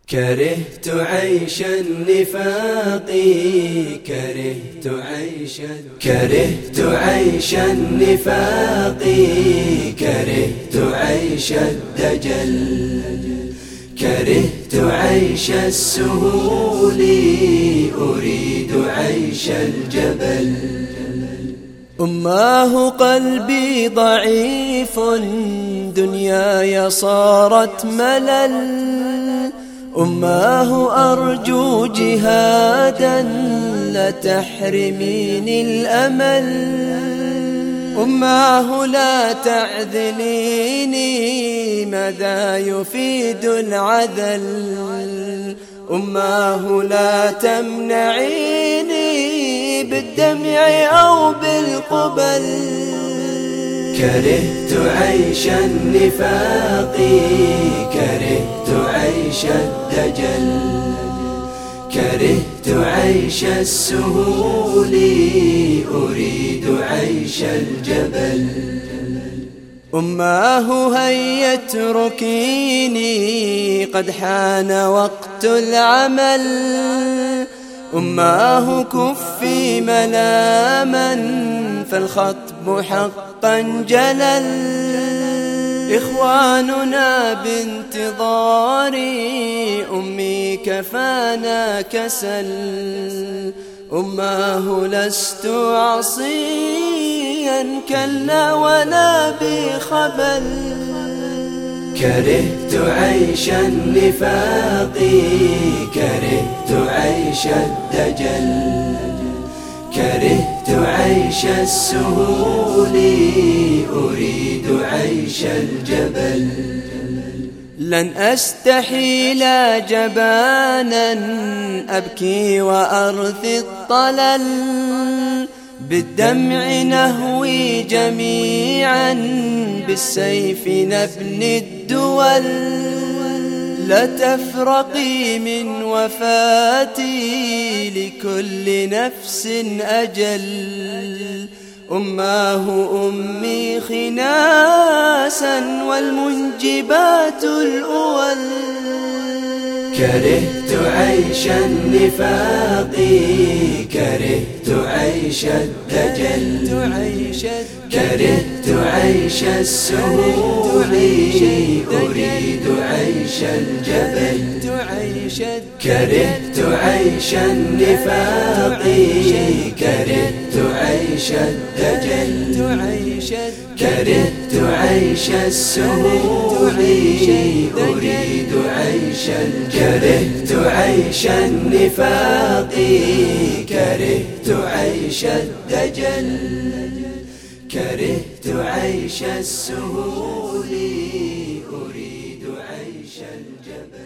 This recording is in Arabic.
كرهت عيش النفاق كرهت عيش النفاق كرهت عيش الدجل كرهت عيش السهول أريد عيش الجبل أماه قلبي ضعيف دنياي صارت ملل أماه أرجو جهادا لا تحرميني الأمل أماه لا تعذليني ماذا يفيد العذل أماه لا تمنعيني بالدمع أو بالقبل كرهت عيش النفاق كرهت عيش الدجل كرهت عيش السهول أريد عيش الجبل أماه هيا اتركيني قد حان وقت العمل أماه كفي ملاما فالخطب حقا جلل إخواننا بانتظاري أمي كفانا كسل أماه لست عصيا كلا ولا بخبل كرهت عيش النفاق كرهت عيش الدجل كرهت عيش السهول أريد عيش الجبل لن أستحيل جبانا أبكي وأرثي الطلل بالدمع نهوي جميعا بالسيف نبني الدول لا تفرقي من وفاتي لكل نفس أجل أماه أمي خناسا والمنجبات الأول كرهت عيش النفاق كرهت عيش الدجل كرهت عيش السهول أريد عيش الجبل كرهت عيش النفاق كرهت عيش الدجل كرهت عيش السهول أريد عيش كرهت عيش النفاق كرهت عيش الدجل كرهت عيش السهول أريد عيش الجبل.